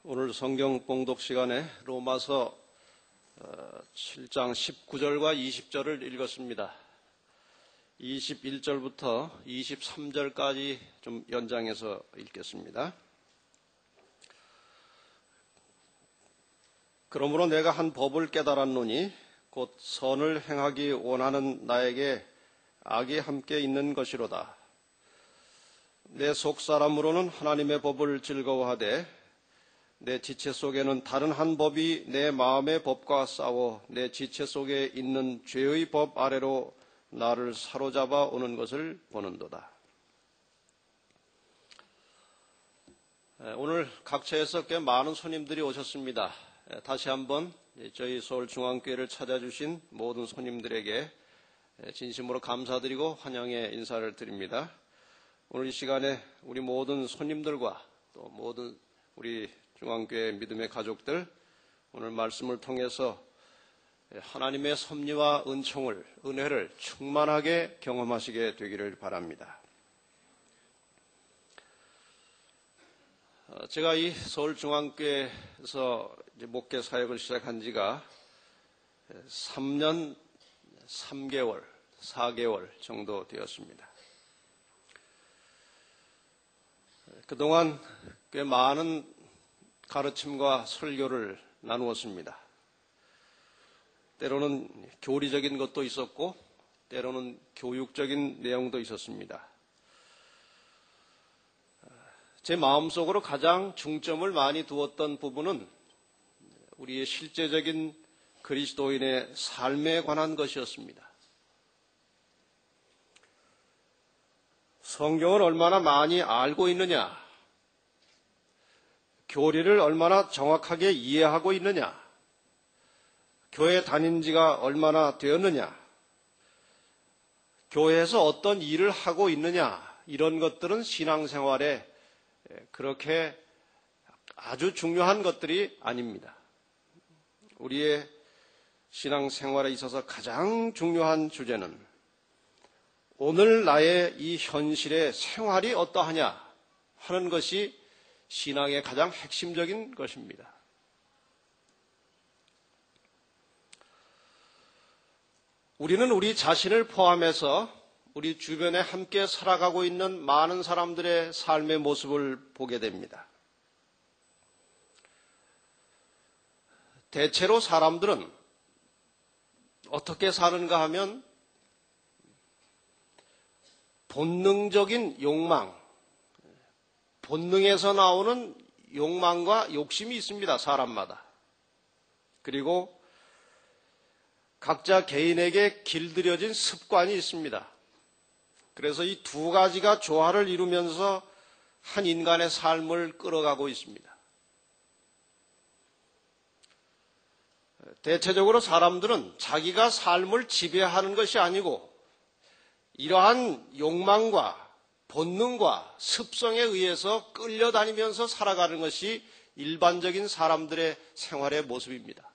오늘 성경 봉독 시간에 로마서 7장 19절과 20절을 읽었습니다. 21절부터 23절까지 좀 연장해서 읽겠습니다. 그러므로 내가 한 법을 깨달았노니 곧 선을 행하기 원하는 나에게 악이 함께 있는 것이로다. 내 속사람으로는 하나님의 법을 즐거워하되 내 지체 속에는 다른 한 법이 내 마음의 법과 싸워 내 지체 속에 있는 죄의 법 아래로 나를 사로잡아 오는 것을 보는도다. 오늘 각처에서 꽤 많은 손님들이 오셨습니다. 다시 한번 저희 서울중앙교회를 찾아주신 모든 손님들에게 진심으로 감사드리고 환영의 인사를 드립니다. 오늘 이 시간에 우리 모든 손님들과 또 모든 우리 중앙교회 믿음의 가족들, 오늘 말씀을 통해서 하나님의 섭리와 은혜를 충만하게 경험하시게 되기를 바랍니다. 제가 이 서울중앙교회에서 목회 사역을 시작한 지가 3년 3개월, 4개월 정도 되었습니다. 그동안 꽤 많은 가르침과 설교를 나누었습니다. 때로는 교리적인 것도 있었고 때로는 교육적인 내용도 있었습니다. 제 마음속으로 가장 중점을 많이 두었던 부분은 우리의 실제적인 그리스도인의 삶에 관한 것이었습니다. 성경을 얼마나 많이 알고 있느냐, 교리를 얼마나 정확하게 이해하고 있느냐, 교회 다닌 지가 얼마나 되었느냐, 교회에서 어떤 일을 하고 있느냐, 이런 것들은 신앙생활에 그렇게 아주 중요한 것들이 아닙니다. 우리의 신앙생활에 있어서 가장 중요한 주제는 오늘 나의 이 현실의 생활이 어떠하냐 하는 것이 신앙의 가장 핵심적인 것입니다. 우리는 우리 자신을 포함해서 우리 주변에 함께 살아가고 있는 많은 사람들의 삶의 모습을 보게 됩니다. 대체로 사람들은 어떻게 사는가 하면 본능적인 욕망, 본능에서 나오는 욕망과 욕심이 있습니다. 사람마다. 그리고 각자 개인에게 길들여진 습관이 있습니다. 그래서 이 두 가지가 조화를 이루면서 한 인간의 삶을 끌어가고 있습니다. 대체적으로 사람들은 자기가 삶을 지배하는 것이 아니고 이러한 욕망과 본능과 습성에 의해서 끌려다니면서 살아가는 것이 일반적인 사람들의 생활의 모습입니다.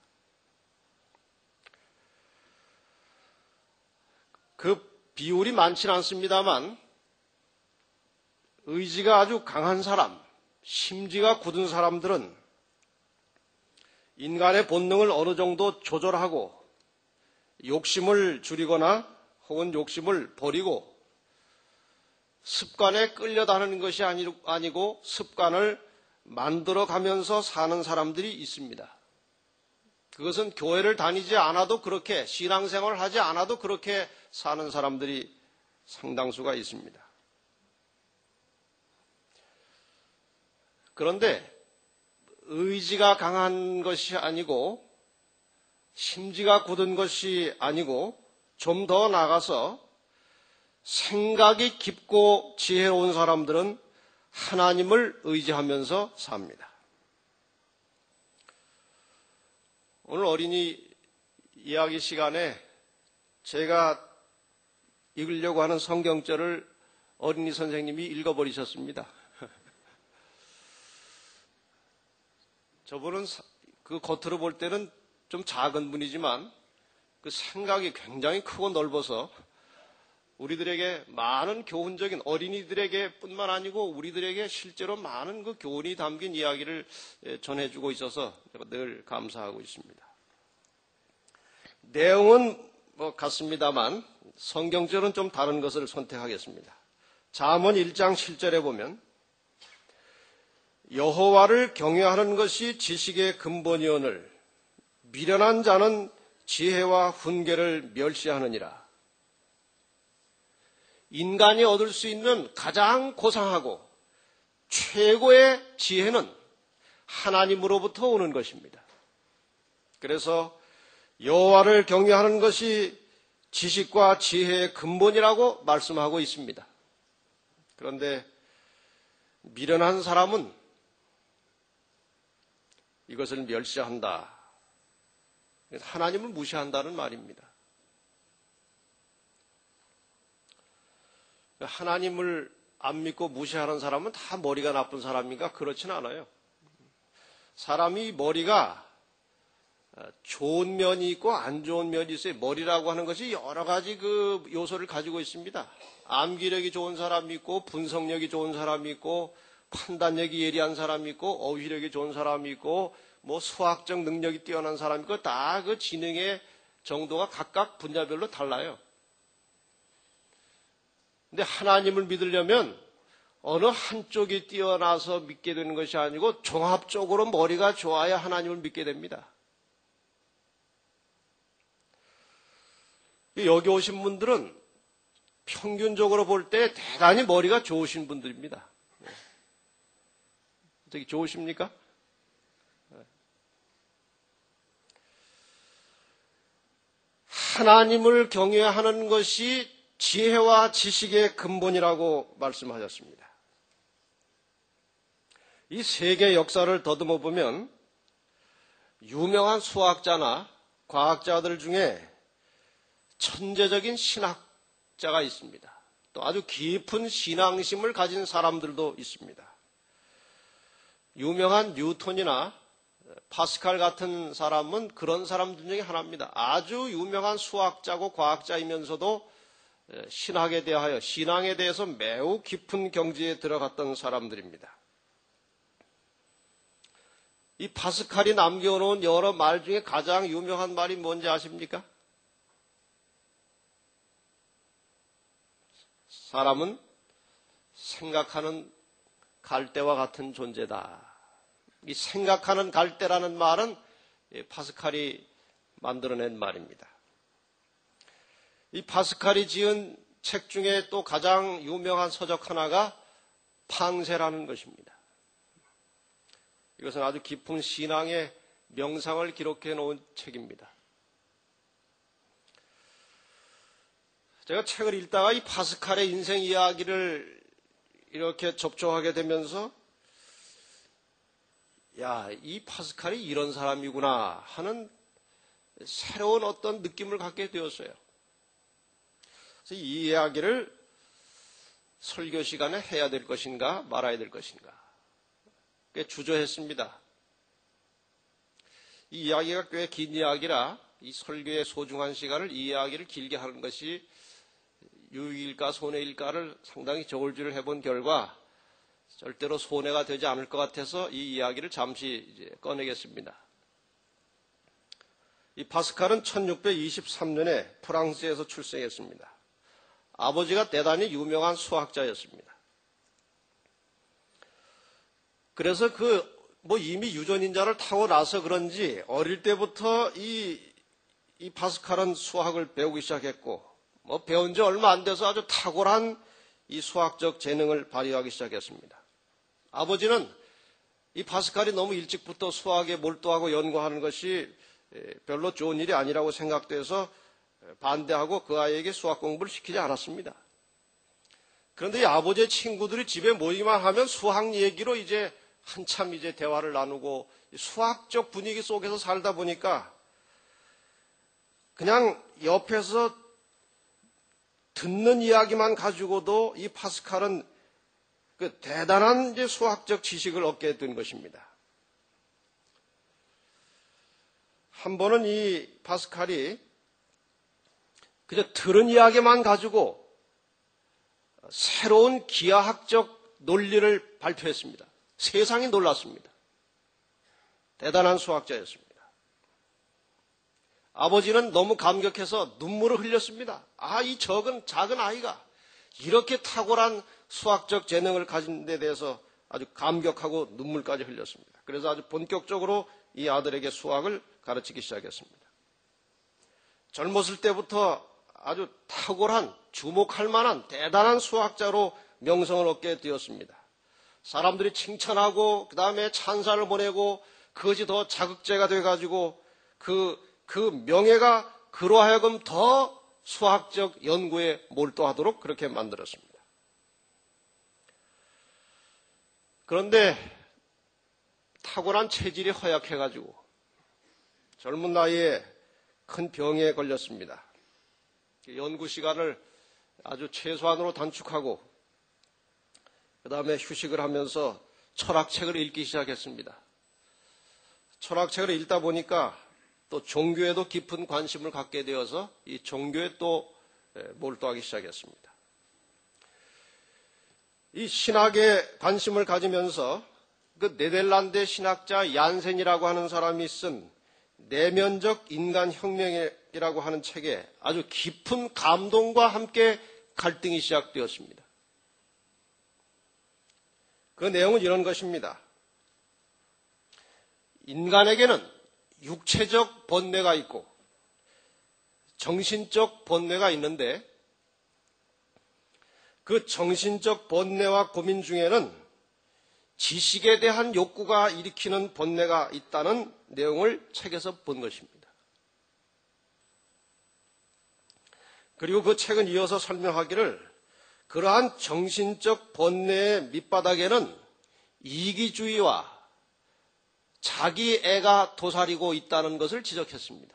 그 비율이 많지는 않습니다만 의지가 아주 강한 사람, 심지가 굳은 사람들은 인간의 본능을 어느 정도 조절하고 욕심을 줄이거나 혹은 욕심을 버리고 습관에 끌려다니는 것이 아니고 습관을 만들어가면서 사는 사람들이 있습니다. 그것은 교회를 다니지 않아도 그렇게, 신앙생활을 하지 않아도 그렇게 사는 사람들이 상당수가 있습니다. 그런데 의지가 강한 것이 아니고 심지가 굳은 것이 아니고 좀 더 나아가서 생각이 깊고 지혜로운 사람들은 하나님을 의지하면서 삽니다. 오늘 어린이 이야기 시간에 제가 읽으려고 하는 성경절을 어린이 선생님이 읽어버리셨습니다. 저분은 그 겉으로 볼 때는 좀 작은 분이지만 그 생각이 굉장히 크고 넓어서 우리들에게 많은 교훈적인 어린이들에게 뿐만 아니고 우리들에게 실제로 많은 그 교훈이 담긴 이야기를 전해주고 있어서 제가 늘 감사하고 있습니다. 내용은 같습니다만 성경적으로는 좀 다른 것을 선택하겠습니다. 잠언 1장 7절에 보면 여호와를 경외하는 것이 지식의 근본이오늘 미련한 자는 지혜와 훈계를 멸시하느니라. 인간이 얻을 수 있는 가장 고상하고 최고의 지혜는 하나님으로부터 오는 것입니다. 그래서 여호와를 경외하는 것이 지식과 지혜의 근본이라고 말씀하고 있습니다. 그런데 미련한 사람은 이것을 멸시한다. 하나님을 무시한다는 말입니다. 하나님을 안 믿고 무시하는 사람은 다 머리가 나쁜 사람인가? 그렇지는 않아요. 사람이 머리가 좋은 면이 있고 안 좋은 면이 있어요. 머리라고 하는 것이 여러 가지 그 요소를 가지고 있습니다. 암기력이 좋은 사람이 있고 분석력이 좋은 사람이 있고 판단력이 예리한 사람이 있고 어휘력이 좋은 사람이 있고 뭐 수학적 능력이 뛰어난 사람이 있고 다 그 지능의 정도가 각각 분야별로 달라요. 근데 하나님을 믿으려면 어느 한쪽이 뛰어나서 믿게 되는 것이 아니고 종합적으로 머리가 좋아야 하나님을 믿게 됩니다. 여기 오신 분들은 평균적으로 볼 때 대단히 머리가 좋으신 분들입니다. 되게 좋으십니까? 하나님을 경외하는 것이 지혜와 지식의 근본이라고 말씀하셨습니다. 이 세계 역사를 더듬어 보면 유명한 수학자나 과학자들 중에 천재적인 신학자가 있습니다. 또 아주 깊은 신앙심을 가진 사람들도 있습니다. 유명한 뉴턴이나 파스칼 같은 사람은 그런 사람들 중에 하나입니다. 아주 유명한 수학자고 과학자이면서도 신학에 대하여 신앙에 대해서 매우 깊은 경지에 들어갔던 사람들입니다. 이 파스칼이 남겨놓은 여러 말 중에 가장 유명한 말이 뭔지 아십니까? 사람은 생각하는 갈대와 같은 존재다. 이 생각하는 갈대라는 말은 파스칼이 만들어낸 말입니다. 이 파스칼이 지은 책 중에 또 가장 유명한 서적 하나가 팡세라는 것입니다. 이것은 아주 깊은 신앙의 명상을 기록해 놓은 책입니다. 제가 책을 읽다가 이 파스칼의 인생 이야기를 이렇게 접촉하게 되면서 이 파스칼이 이런 사람이구나 하는 새로운 어떤 느낌을 갖게 되었어요. 그래서 이 이야기를 설교 시간에 해야 될 것인가 말아야 될 것인가 꽤 주저했습니다. 이 이야기가 꽤 긴 이야기라 이 설교의 소중한 시간을 이 이야기를 길게 하는 것이 유익일까 손해일까를 상당히 저울질을 해본 결과 절대로 손해가 되지 않을 것 같아서 이 이야기를 잠시 이제 꺼내겠습니다. 이 파스칼은 1623년에 프랑스에서 출생했습니다. 아버지가 대단히 유명한 수학자였습니다. 그래서 이미 유전인자를 타고 나서 그런지 어릴 때부터 이 파스칼은 수학을 배우기 시작했고 배운 지 얼마 안 돼서 아주 탁월한 이 수학적 재능을 발휘하기 시작했습니다. 아버지는 이 파스칼이 너무 일찍부터 수학에 몰두하고 연구하는 것이 별로 좋은 일이 아니라고 생각돼서 반대하고 그 아이에게 수학 공부를 시키지 않았습니다. 그런데 이 아버지의 친구들이 집에 모이기만 하면 수학 얘기로 이제 한참 이제 대화를 나누고 수학적 분위기 속에서 살다 보니까 그냥 옆에서 듣는 이야기만 가지고도 이 파스칼은 그 대단한 이제 수학적 지식을 얻게 된 것입니다. 한 번은 이 파스칼이 그저 들은 이야기만 가지고 새로운 기하학적 논리를 발표했습니다. 세상이 놀랐습니다. 대단한 수학자였습니다. 아버지는 너무 감격해서 눈물을 흘렸습니다. 이 작은 아이가 이렇게 탁월한 수학적 재능을 가진 데 대해서 아주 감격하고 눈물까지 흘렸습니다. 그래서 아주 본격적으로 이 아들에게 수학을 가르치기 시작했습니다. 젊었을 때부터 아주 탁월한, 주목할 만한 대단한 수학자로 명성을 얻게 되었습니다. 사람들이 칭찬하고 그 다음에 찬사를 보내고 그것이 더 자극제가 돼가지고 그 명예가 그로 하여금 더 수학적 연구에 몰두하도록 그렇게 만들었습니다. 그런데 탁월한 체질이 허약해가지고 젊은 나이에 큰 병에 걸렸습니다. 연구 시간을 아주 최소한으로 단축하고 그 다음에 휴식을 하면서 철학책을 읽기 시작했습니다. 철학책을 읽다 보니까 또 종교에도 깊은 관심을 갖게 되어서 이 종교에 또 몰두하기 시작했습니다. 이 신학에 관심을 가지면서 그 네덜란드 신학자 얀센이라고 하는 사람이 쓴 내면적 인간혁명이라고 하는 책에 아주 깊은 감동과 함께 갈등이 시작되었습니다. 그 내용은 이런 것입니다. 인간에게는 육체적 번뇌가 있고 정신적 번뇌가 있는데 그 정신적 번뇌와 고민 중에는 지식에 대한 욕구가 일으키는 번뇌가 있다는 내용을 책에서 본 것입니다. 그리고 그 책은 이어서 설명하기를 그러한 정신적 번뇌의 밑바닥에는 이기주의와 자기애가 도사리고 있다는 것을 지적했습니다.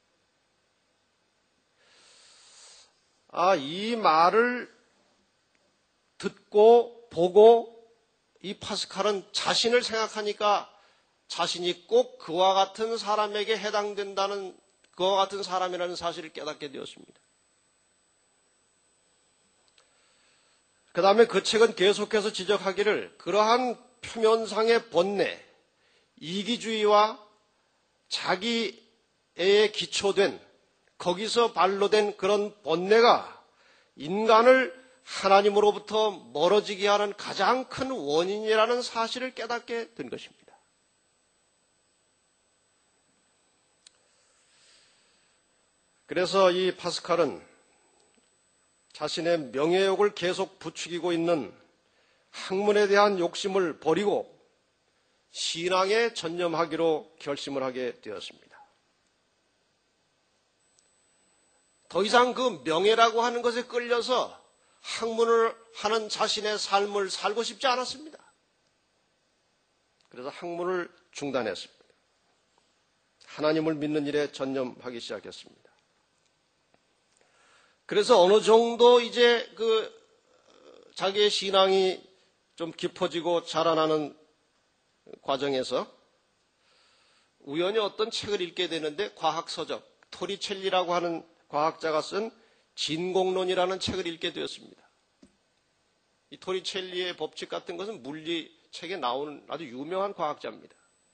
이 말을 듣고 보고 이 파스칼은 자신을 생각하니까 자신이 꼭 그와 같은 사람에게 해당된다는, 그와 같은 사람이라는 사실을 깨닫게 되었습니다. 그 다음에 그 책은 계속해서 지적하기를 그러한 표면상의 번뇌, 이기주의와 자기애에 기초된, 거기서 발로된 그런 번뇌가 인간을 하나님으로부터 멀어지게 하는 가장 큰 원인이라는 사실을 깨닫게 된 것입니다. 그래서 이 파스칼은 자신의 명예욕을 계속 부추기고 있는 학문에 대한 욕심을 버리고 신앙에 전념하기로 결심을 하게 되었습니다. 더 이상 그 명예라고 하는 것에 끌려서 학문을 하는 자신의 삶을 살고 싶지 않았습니다. 그래서 학문을 중단했습니다. 하나님을 믿는 일에 전념하기 시작했습니다. 그래서 어느 정도 이제 자기의 신앙이 좀 깊어지고 자라나는 과정에서 우연히 어떤 책을 읽게 되는데 과학서적, 토리첼리라고 하는 과학자가 쓴 진공론이라는 책을 읽게 되었습니다. 이 토리첼리의 법칙 같은 것은 물리책에 나오는 아주 유명한 과학자입니다.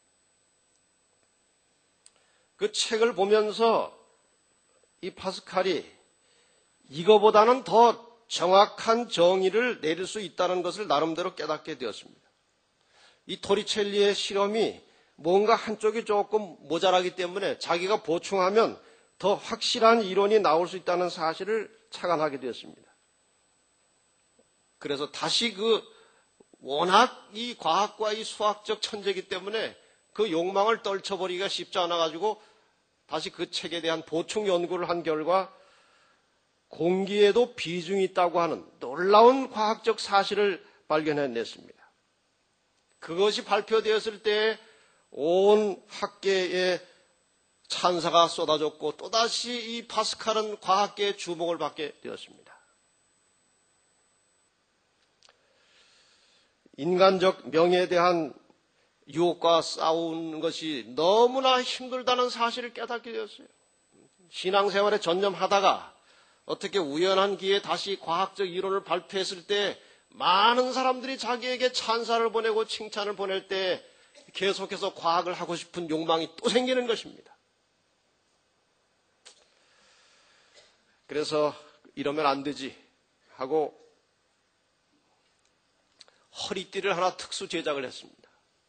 그 책을 보면서 이 파스칼이 이거보다는 더 정확한 정의를 내릴 수 있다는 것을 나름대로 깨닫게 되었습니다. 이 토리첼리의 실험이 뭔가 한쪽이 조금 모자라기 때문에 자기가 보충하면 더 확실한 이론이 나올 수 있다는 사실을 착안하게 되었습니다. 그래서 다시 워낙 이 과학과 이 수학적 천재이기 때문에 그 욕망을 떨쳐버리기가 쉽지 않아가지고 다시 그 책에 대한 보충 연구를 한 결과 공기에도 비중이 있다고 하는 놀라운 과학적 사실을 발견해냈습니다. 그것이 발표되었을 때 온 학계에 찬사가 쏟아졌고 또다시 이 파스칼은 과학계의 주목을 받게 되었습니다. 인간적 명예에 대한 유혹과 싸우는 것이 너무나 힘들다는 사실을 깨닫게 되었어요. 신앙생활에 전념하다가 어떻게 우연한 기회에 다시 과학적 이론을 발표했을 때 많은 사람들이 자기에게 찬사를 보내고 칭찬을 보낼 때 계속해서 과학을 하고 싶은 욕망이 또 생기는 것입니다. 그래서 이러면 안 되지 하고 허리띠를 하나 특수 제작을 했습니다.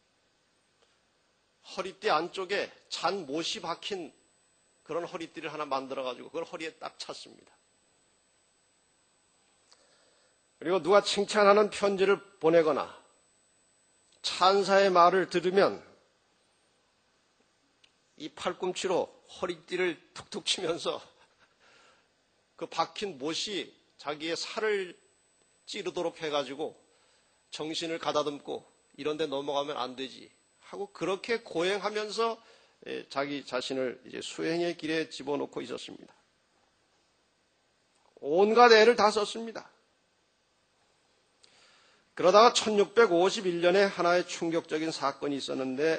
허리띠 안쪽에 잔 못이 박힌 그런 허리띠를 하나 만들어가지고 그걸 허리에 딱 찼습니다. 그리고 누가 칭찬하는 편지를 보내거나 찬사의 말을 들으면 이 팔꿈치로 허리띠를 툭툭 치면서 그 박힌 못이 자기의 살을 찌르도록 해가지고 정신을 가다듬고 이런 데 넘어가면 안 되지 하고 그렇게 고행하면서 자기 자신을 이제 수행의 길에 집어넣고 있었습니다. 온갖 애를 다 썼습니다. 그러다가 1651년에 하나의 충격적인 사건이 있었는데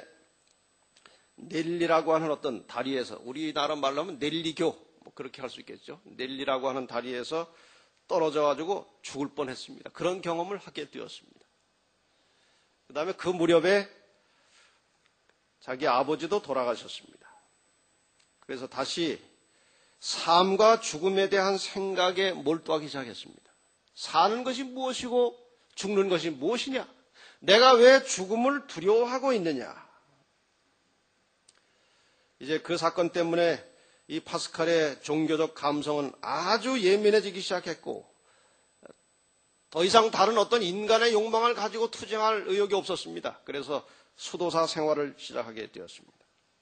넬리라고 하는 어떤 다리에서 우리나라 말로 하면 넬리교 뭐 그렇게 할 수 있겠죠. 넬리라고 하는 다리에서 떨어져 가지고 죽을 뻔했습니다. 그런 경험을 하게 되었습니다. 그 다음에 그 무렵에 자기 아버지도 돌아가셨습니다. 그래서 다시 삶과 죽음에 대한 생각에 몰두하기 시작했습니다. 사는 것이 무엇이고 죽는 것이 무엇이냐? 내가 왜 죽음을 두려워하고 있느냐? 이제 그 사건 때문에 이 파스칼의 종교적 감성은 아주 예민해지기 시작했고 더 이상 다른 어떤 인간의 욕망을 가지고 투쟁할 의욕이 없었습니다. 그래서 수도사 생활을 시작하게 되었습니다.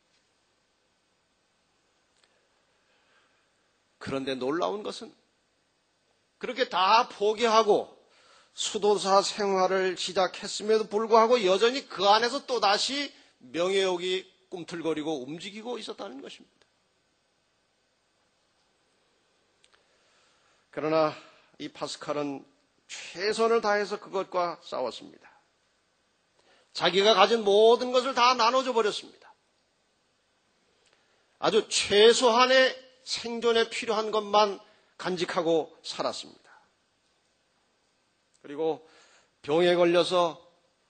그런데 놀라운 것은 그렇게 다 포기하고 수도사 생활을 시작했음에도 불구하고 여전히 그 안에서 또다시 명예욕이 꿈틀거리고 움직이고 있었다는 것입니다. 그러나 이 파스칼은 최선을 다해서 그것과 싸웠습니다. 자기가 가진 모든 것을 다 나눠줘 버렸습니다. 아주 최소한의 생존에 필요한 것만 간직하고 살았습니다. 그리고 병에 걸려서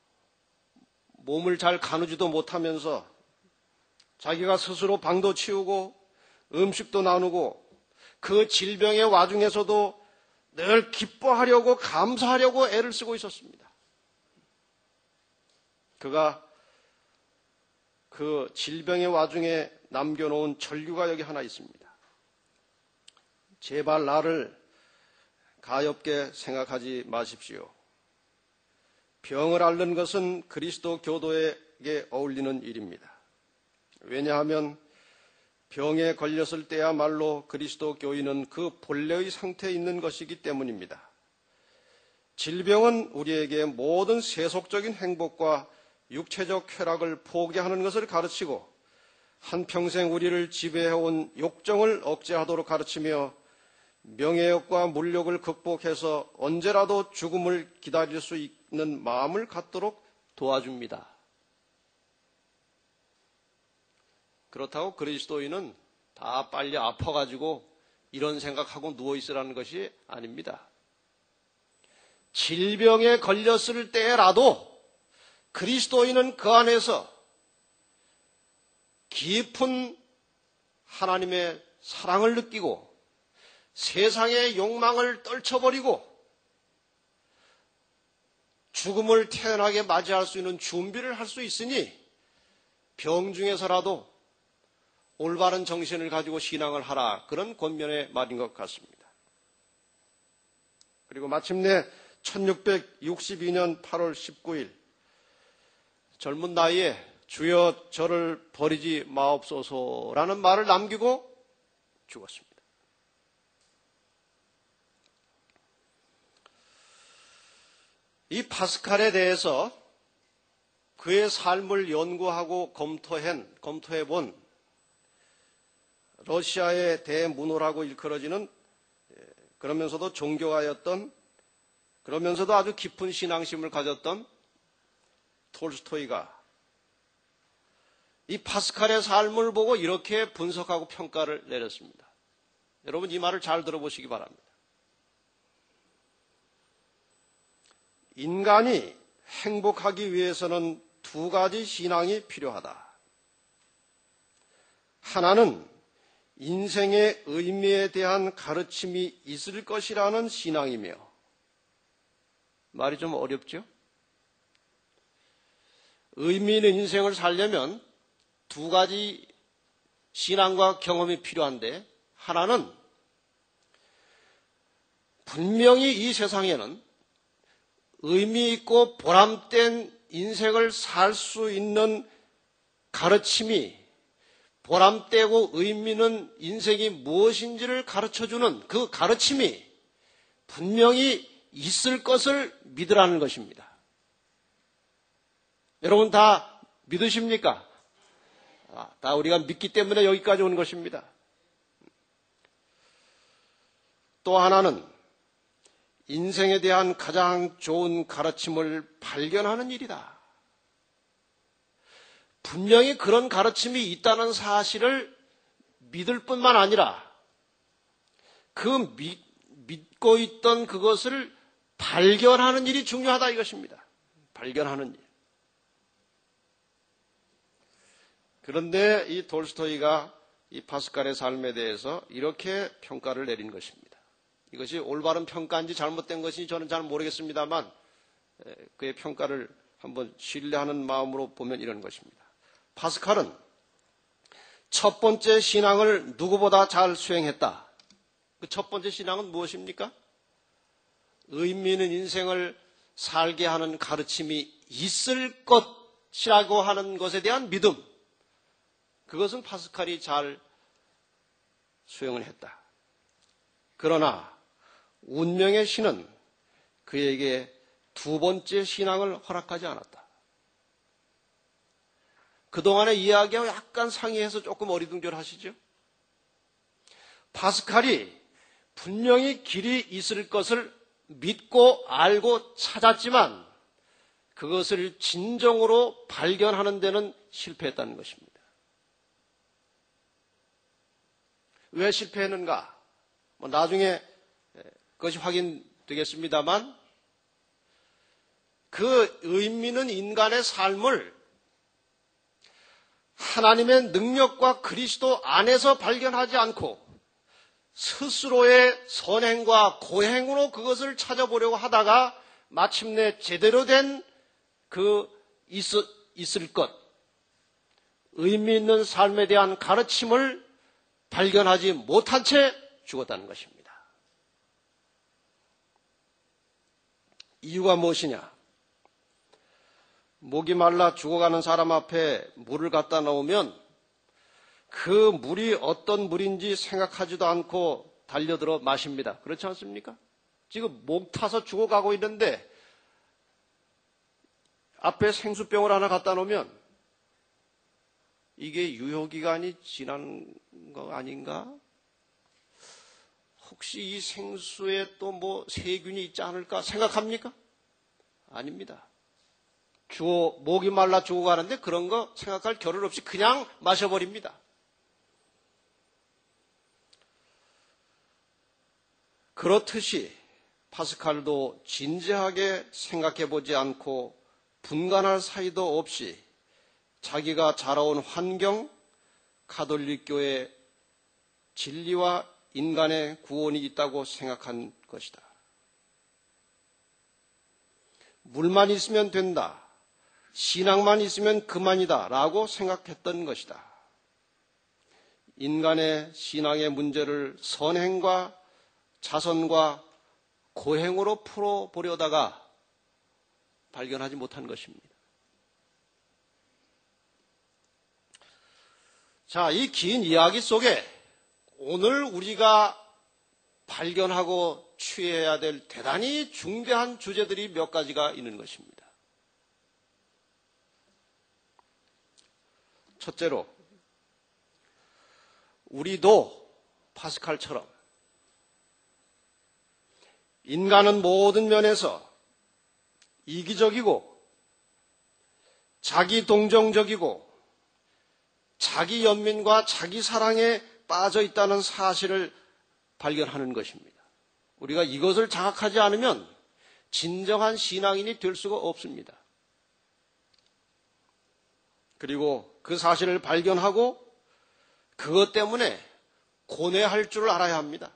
몸을 잘 가누지도 못하면서 자기가 스스로 방도 치우고 음식도 나누고 그 질병의 와중에서도 늘 기뻐하려고 감사하려고 애를 쓰고 있었습니다. 그가 그 질병의 와중에 남겨놓은 절규가 여기 하나 있습니다. 제발 나를 가엾게 생각하지 마십시오. 병을 앓는 것은 그리스도 교도에게 어울리는 일입니다. 왜냐하면 병에 걸렸을 때야말로 그리스도 교인은 그 본래의 상태에 있는 것이기 때문입니다. 질병은 우리에게 모든 세속적인 행복과 육체적 쾌락을 포기하는 것을 가르치고 한평생 우리를 지배해온 욕정을 억제하도록 가르치며 명예욕과 물욕을 극복해서 언제라도 죽음을 기다릴 수 있는 마음을 갖도록 도와줍니다. 그렇다고 그리스도인은 다 빨리 아파가지고 이런 생각하고 누워있으라는 것이 아닙니다. 질병에 걸렸을 때라도 그리스도인은 그 안에서 깊은 하나님의 사랑을 느끼고 세상의 욕망을 떨쳐버리고 죽음을 태연하게 맞이할 수 있는 준비를 할 수 있으니 병 중에서라도 올바른 정신을 가지고 신앙을 하라. 그런 권면의 말인 것 같습니다. 그리고 마침내 1662년 8월 19일 젊은 나이에 주여 저를 버리지 마옵소서라는 말을 남기고 죽었습니다. 이 파스칼에 대해서 그의 삶을 연구하고 검토해본 러시아의 대문호라고 일컬어지는 그러면서도 종교가였던 그러면서도 아주 깊은 신앙심을 가졌던 톨스토이가 이 파스칼의 삶을 보고 이렇게 분석하고 평가를 내렸습니다. 여러분 이 말을 잘 들어보시기 바랍니다. 인간이 행복하기 위해서는 두 가지 신앙이 필요하다. 하나는 인생의 의미에 대한 가르침이 있을 것이라는 신앙이며, 말이 좀 어렵죠? 의미 있는 인생을 살려면 두 가지 신앙과 경험이 필요한데, 하나는 분명히 이 세상에는 의미 있고 보람된 인생을 살 수 있는 가르침이, 보람되고 의미 있는 인생이 무엇인지를 가르쳐주는 그 가르침이 분명히 있을 것을 믿으라는 것입니다. 여러분 다 믿으십니까? 다 우리가 믿기 때문에 여기까지 온 것입니다. 또 하나는 인생에 대한 가장 좋은 가르침을 발견하는 일이다. 분명히 그런 가르침이 있다는 사실을 믿을 뿐만 아니라 그 믿고 있던 그것을 발견하는 일이 중요하다 이것입니다. 발견하는 일. 그런데 이 돌스토이가 이 파스칼의 삶에 대해서 이렇게 평가를 내린 것입니다. 이것이 올바른 평가인지 잘못된 것인지 저는 잘 모르겠습니다만 그의 평가를 한번 신뢰하는 마음으로 보면 이런 것입니다. 파스칼은 첫 번째 신앙을 누구보다 잘 수행했다. 그 첫 번째 신앙은 무엇입니까? 의미 있는 인생을 살게 하는 가르침이 있을 것이라고 하는 것에 대한 믿음. 그것은 파스칼이 잘 수행을 했다. 그러나 운명의 신은 그에게 두 번째 신앙을 허락하지 않았다. 그동안의 이야기와 약간 상이해서 조금 어리둥절하시죠? 파스칼이 분명히 길이 있을 것을 믿고 알고 찾았지만 그것을 진정으로 발견하는 데는 실패했다는 것입니다. 왜 실패했는가? 나중에 그것이 확인되겠습니다만 그 의미 있는 인간의 삶을 하나님의 능력과 그리스도 안에서 발견하지 않고 스스로의 선행과 고행으로 그것을 찾아보려고 하다가 마침내 제대로 된 그 있을 것, 의미 있는 삶에 대한 가르침을 발견하지 못한 채 죽었다는 것입니다. 이유가 무엇이냐? 목이 말라 죽어가는 사람 앞에 물을 갖다 놓으면 그 물이 어떤 물인지 생각하지도 않고 달려들어 마십니다. 그렇지 않습니까? 지금 목 타서 죽어가고 있는데 앞에 생수병을 하나 갖다 놓으면 이게 유효기간이 지난 거 아닌가? 혹시 이 생수에 또 뭐 세균이 있지 않을까 생각합니까? 아닙니다. 목이 말라 죽어가는데 그런 거 생각할 겨를 없이 그냥 마셔버립니다. 그렇듯이 파스칼도 진지하게 생각해보지 않고 분간할 사이도 없이 자기가 자라온 환경, 가톨릭 교회의 진리와 인간의 구원이 있다고 생각한 것이다. 물만 있으면 된다. 신앙만 있으면 그만이다. 라고 생각했던 것이다. 인간의 신앙의 문제를 선행과 자선과 고행으로 풀어보려다가 발견하지 못한 것입니다. 자, 이 긴 이야기 속에 오늘 우리가 발견하고 취해야 될 대단히 중대한 주제들이 몇 가지가 있는 것입니다. 첫째로, 우리도 파스칼처럼 인간은 모든 면에서 이기적이고 자기 동정적이고 자기 연민과 자기 사랑에 빠져 있다는 사실을 발견하는 것입니다. 우리가 이것을 자각하지 않으면 진정한 신앙인이 될 수가 없습니다. 그리고 그 사실을 발견하고 그것 때문에 고뇌할 줄 알아야 합니다.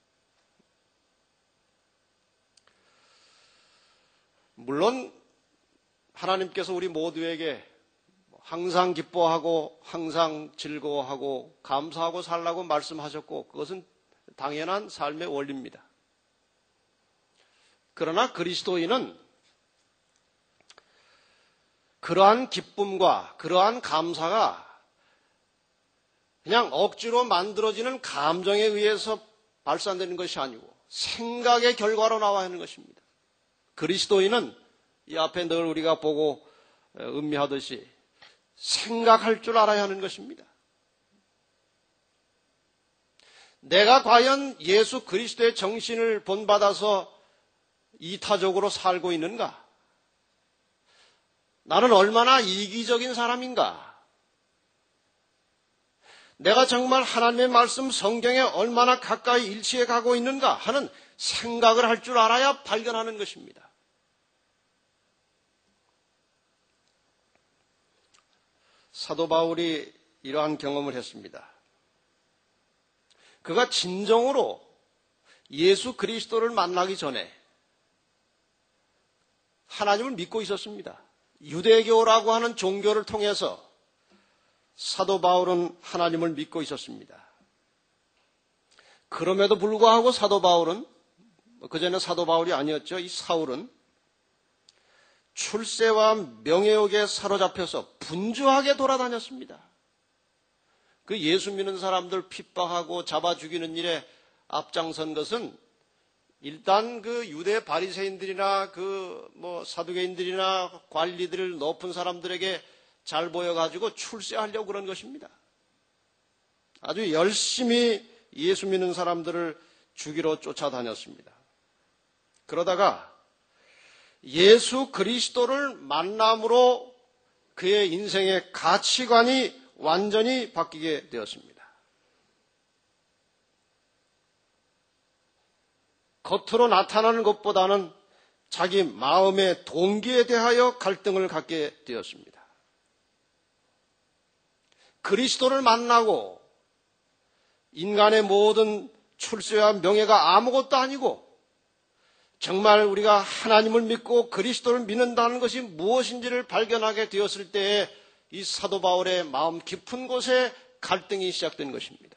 물론 하나님께서 우리 모두에게 항상 기뻐하고 항상 즐거워하고 감사하고 살라고 말씀하셨고 그것은 당연한 삶의 원리입니다. 그러나 그리스도인은 그러한 기쁨과 그러한 감사가 그냥 억지로 만들어지는 감정에 의해서 발산되는 것이 아니고 생각의 결과로 나와야 하는 것입니다. 그리스도인은 이 앞에 늘 우리가 보고 음미하듯이 생각할 줄 알아야 하는 것입니다. 내가 과연 예수 그리스도의 정신을 본받아서 이타적으로 살고 있는가? 나는 얼마나 이기적인 사람인가? 내가 정말 하나님의 말씀 성경에 얼마나 가까이 일치해 가고 있는가 하는 생각을 할 줄 알아야 발견하는 것입니다. 사도 바울이 이러한 경험을 했습니다. 그가 진정으로 예수 그리스도를 만나기 전에 하나님을 믿고 있었습니다. 유대교라고 하는 종교를 통해서 사도 바울은 하나님을 믿고 있었습니다. 그럼에도 불구하고 사도 바울은, 그전에 사도 바울이 아니었죠. 이 사울은 출세와 명예욕에 사로잡혀서 분주하게 돌아다녔습니다. 그 예수 믿는 사람들 핍박하고 잡아 죽이는 일에 앞장선 것은 일단 그 유대 바리새인들이나 사두개인들이나 관리들을 높은 사람들에게 잘 보여가지고 출세하려고 그런 것입니다. 아주 열심히 예수 믿는 사람들을 죽이러 쫓아다녔습니다. 그러다가 예수 그리스도를 만남으로 그의 인생의 가치관이 완전히 바뀌게 되었습니다. 겉으로 나타나는 것보다는 자기 마음의 동기에 대하여 갈등을 갖게 되었습니다. 그리스도를 만나고 인간의 모든 출세와 명예가 아무것도 아니고 정말 우리가 하나님을 믿고 그리스도를 믿는다는 것이 무엇인지를 발견하게 되었을 때에 이 사도 바울의 마음 깊은 곳에 갈등이 시작된 것입니다.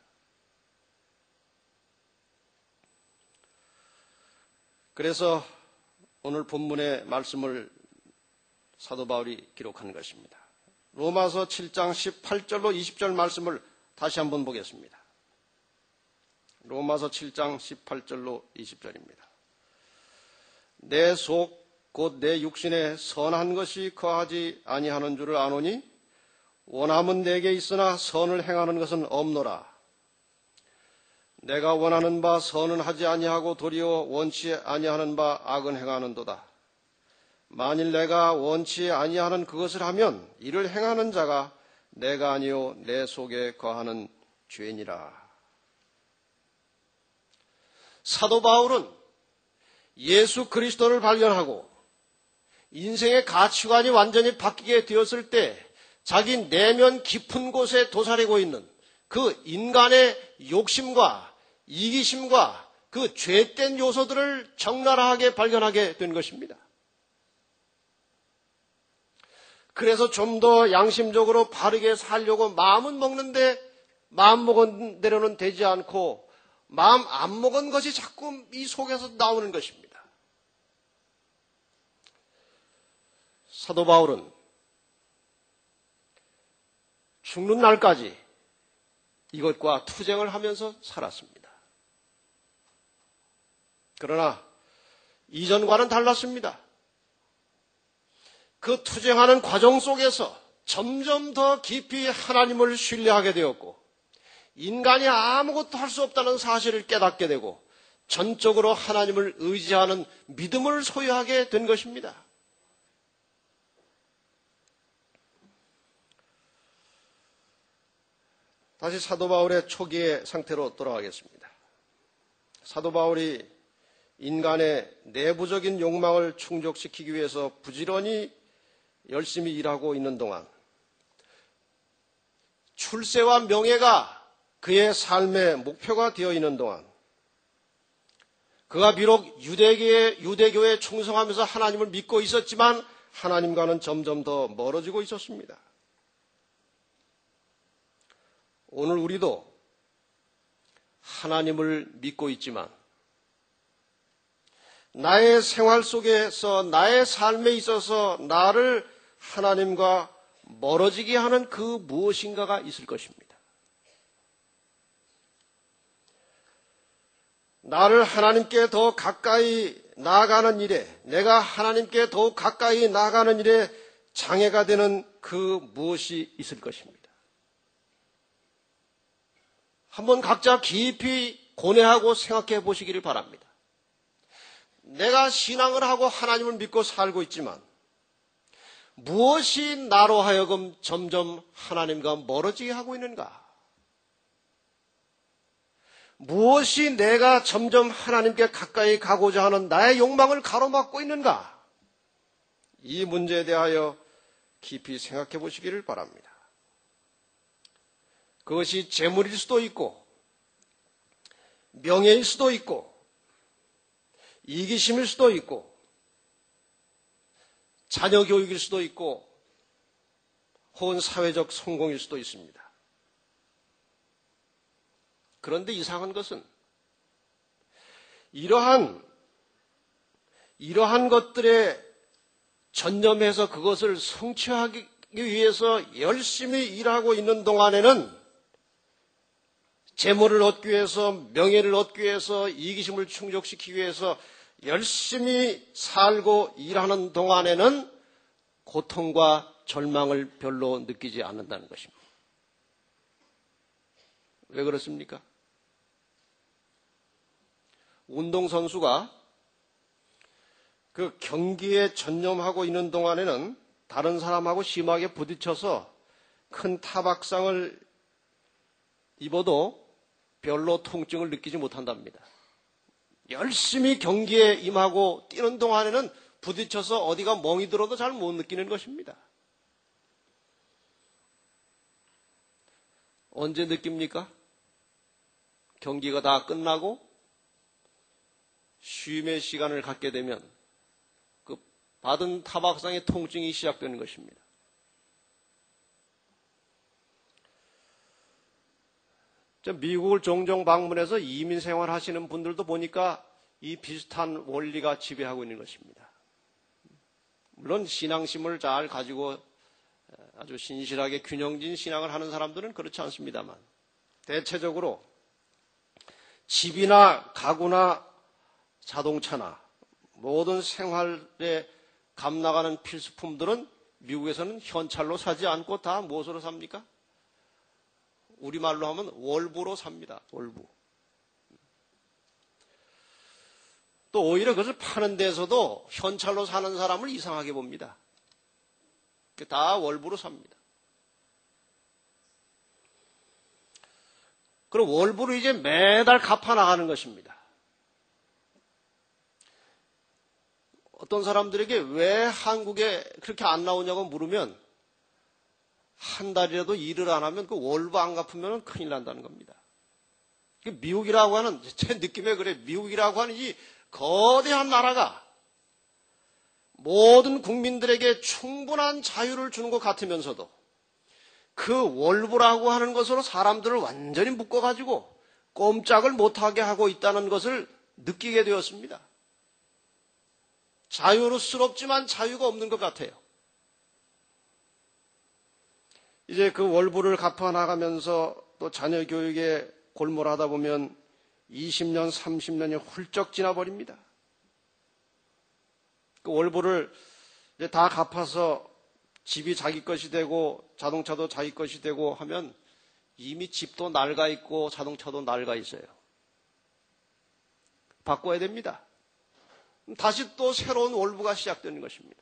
그래서 오늘 본문의 말씀을 사도 바울이 기록한 것입니다. 로마서 7장 18절로 20절 말씀을 다시 한번 보겠습니다. 로마서 7장 18절로 20절입니다. 내 속 곧 내 육신에 선한 것이 거하지 아니하는 줄을 아노니 원함은 내게 있으나 선을 행하는 것은 없노라. 내가 원하는 바 선은 하지 아니하고 도리어 원치 아니하는 바 악은 행하는도다. 만일 내가 원치 아니하는 그것을 하면 이를 행하는 자가 내가 아니요 내 속에 거하는 죄니라. 사도 바울은 예수 그리스도를 발견하고 인생의 가치관이 완전히 바뀌게 되었을 때 자기 내면 깊은 곳에 도사리고 있는 그 인간의 욕심과 이기심과 그 죄된 요소들을 적나라하게 발견하게 된 것입니다. 그래서 좀 더 양심적으로 바르게 살려고 마음은 먹는데 마음 먹은 대로는 되지 않고 마음 안 먹은 것이 자꾸 이 속에서 나오는 것입니다. 사도 바울은 죽는 날까지 이것과 투쟁을 하면서 살았습니다. 그러나 이전과는 달랐습니다. 그 투쟁하는 과정 속에서 점점 더 깊이 하나님을 신뢰하게 되었고 인간이 아무것도 할 수 없다는 사실을 깨닫게 되고 전적으로 하나님을 의지하는 믿음을 소유하게 된 것입니다. 다시 사도 바울의 초기의 상태로 돌아가겠습니다. 사도 바울이 인간의 내부적인 욕망을 충족시키기 위해서 부지런히 열심히 일하고 있는 동안 출세와 명예가 그의 삶의 목표가 되어 있는 동안 그가 비록 유대교에 충성하면서 하나님을 믿고 있었지만 하나님과는 점점 더 멀어지고 있었습니다. 오늘 우리도 하나님을 믿고 있지만 나의 생활 속에서 나의 삶에 있어서 나를 하나님과 멀어지게 하는 그 무엇인가가 있을 것입니다. 나를 하나님께 더 가까이 나아가는 일에, 내가 하나님께 더욱 가까이 나아가는 일에 장애가 되는 그 무엇이 있을 것입니다. 한번 각자 깊이 고뇌하고 생각해 보시기를 바랍니다. 내가 신앙을 하고 하나님을 믿고 살고 있지만 무엇이 나로 하여금 점점 하나님과 멀어지게 하고 있는가? 무엇이 내가 점점 하나님께 가까이 가고자 하는 나의 욕망을 가로막고 있는가? 이 문제에 대하여 깊이 생각해 보시기를 바랍니다. 그것이 재물일 수도 있고 명예일 수도 있고 이기심일 수도 있고 자녀 교육일 수도 있고 혹은 사회적 성공일 수도 있습니다. 그런데 이상한 것은 이러한 것들에 전념해서 그것을 성취하기 위해서 열심히 일하고 있는 동안에는 재물을 얻기 위해서, 명예를 얻기 위해서, 이기심을 충족시키기 위해서 열심히 살고 일하는 동안에는 고통과 절망을 별로 느끼지 않는다는 것입니다. 왜 그렇습니까? 운동선수가 그 경기에 전념하고 있는 동안에는 다른 사람하고 심하게 부딪혀서 큰 타박상을 입어도 별로 통증을 느끼지 못한답니다. 열심히 경기에 임하고 뛰는 동안에는 부딪혀서 어디가 멍이 들어도 잘 못 느끼는 것입니다. 언제 느낍니까? 경기가 다 끝나고 쉼의 시간을 갖게 되면 그 받은 타박상의 통증이 시작되는 것입니다. 미국을 종종 방문해서 이민 생활하시는 분들도 보니까 이 비슷한 원리가 지배하고 있는 것입니다. 물론 신앙심을 잘 가지고 아주 신실하게 균형진 신앙을 하는 사람들은 그렇지 않습니다만 대체적으로 집이나 가구나 자동차나 모든 생활에 값 나가는 필수품들은 미국에서는 현찰로 사지 않고 다 무엇으로 삽니까? 우리말로 하면 월부로 삽니다. 월부. 또 오히려 그것을 파는 데서도 현찰로 사는 사람을 이상하게 봅니다. 다 월부로 삽니다. 그럼 월부로 이제 매달 갚아 나가는 것입니다. 어떤 사람들에게 왜 한국에 그렇게 안 나오냐고 물으면 한 달이라도 일을 안 하면 그 월부 안 갚으면 큰일 난다는 겁니다. 미국이라고 하는, 제 느낌에 그래, 미국이라고 하는 이 거대한 나라가 모든 국민들에게 충분한 자유를 주는 것 같으면서도 그 월부라고 하는 것으로 사람들을 완전히 묶어가지고 꼼짝을 못하게 하고 있다는 것을 느끼게 되었습니다. 자유스럽지만 자유가 없는 것 같아요. 이제 그 월부를 갚아 나가면서 또 자녀 교육에 골몰하다 보면 20년, 30년이 훌쩍 지나버립니다. 그 월부를 이제 다 갚아서 집이 자기 것이 되고 자동차도 자기 것이 되고 하면 이미 집도 낡아 있고 자동차도 낡아 있어요. 바꿔야 됩니다. 다시 또 새로운 월부가 시작되는 것입니다.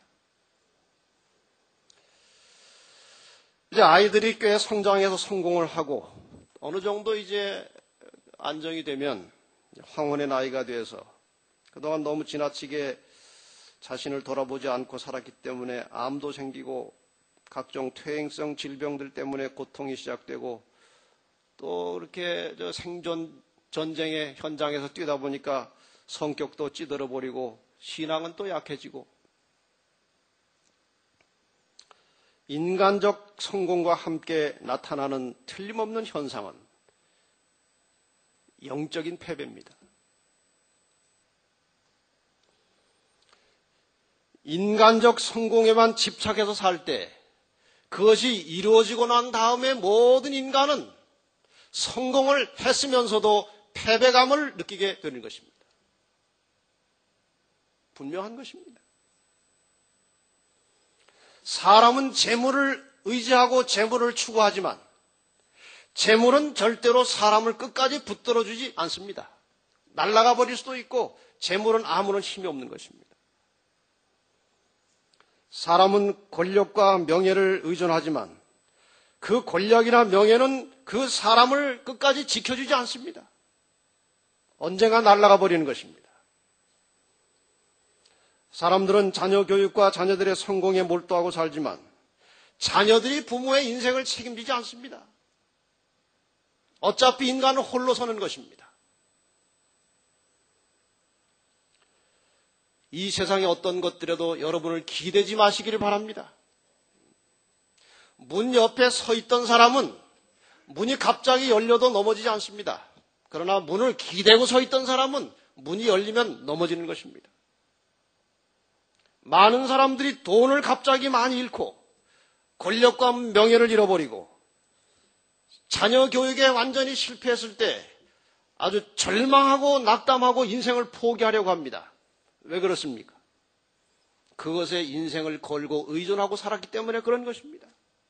이제 아이들이 꽤 성장해서 성공을 하고 어느 정도 이제 안정이 되면 황혼의 나이가 돼서 그동안 너무 지나치게 자신을 돌아보지 않고 살았기 때문에 암도 생기고 각종 퇴행성 질병들 때문에 고통이 시작되고 또 이렇게 생존 전쟁의 현장에서 뛰다 보니까 성격도 찌들어 버리고 신앙은 또 약해지고 인간적 성공과 함께 나타나는 틀림없는 현상은 영적인 패배입니다. 인간적 성공에만 집착해서 살 때 그것이 이루어지고 난 다음에 모든 인간은 성공을 했으면서도 패배감을 느끼게 되는 것입니다. 분명한 것입니다. 사람은 재물을 의지하고 재물을 추구하지만 재물은 절대로 사람을 끝까지 붙들어주지 않습니다. 날아가 버릴 수도 있고 재물은 아무런 힘이 없는 것입니다. 사람은 권력과 명예를 의존하지만 그 권력이나 명예는 그 사람을 끝까지 지켜주지 않습니다. 언젠가 날아가 버리는 것입니다. 사람들은 자녀 교육과 자녀들의 성공에 몰두하고 살지만 자녀들이 부모의 인생을 책임지지 않습니다. 어차피 인간은 홀로 서는 것입니다. 이 세상의 어떤 것들에도 여러분을 기대지 마시기를 바랍니다. 문 옆에 서 있던 사람은 문이 갑자기 열려도 넘어지지 않습니다. 그러나 문을 기대고 서 있던 사람은 문이 열리면 넘어지는 것입니다. 많은 사람들이 돈을 갑자기 많이 잃고 권력과 명예를 잃어버리고 자녀 교육에 완전히 실패했을 때 아주 절망하고 낙담하고 인생을 포기하려고 합니다. 왜 그렇습니까? 그것에 인생을 걸고 의존하고 살았기 때문에 그런 것입니다.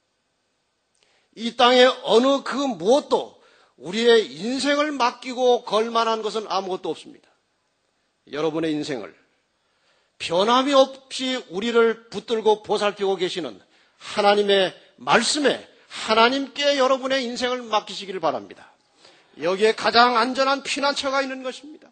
이 땅에 어느 그 무엇도 우리의 인생을 맡기고 걸 만한 것은 아무것도 없습니다. 여러분의 인생을 변함이 없이 우리를 붙들고 보살피고 계시는 하나님의 말씀에 하나님께 여러분의 인생을 맡기시기를 바랍니다. 여기에 가장 안전한 피난처가 있는 것입니다.